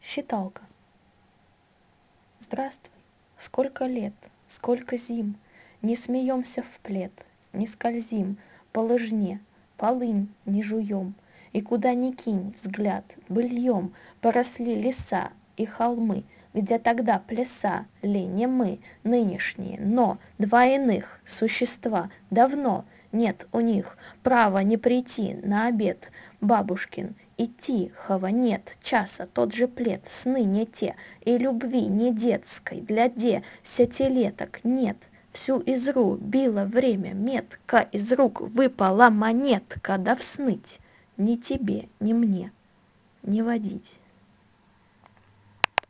Считалка. Здравствуй, сколько лет, сколько зим, Не смеемся в плед, не скользим По лыжне, полынь не жуем, И куда ни кинь взгляд, быльем Поросли леса и холмы, Где тогда плясали не мы, Нынешние, но два иных существа. Давно нет у них права не прийти на обед бабушкин, и тихого нет часа, тот же плед, сны не те, и любви не детской для десятилеток нет. Всю изрубило время, метка из рук выпала монетка, да всныть ни тебе, ни мне не водить.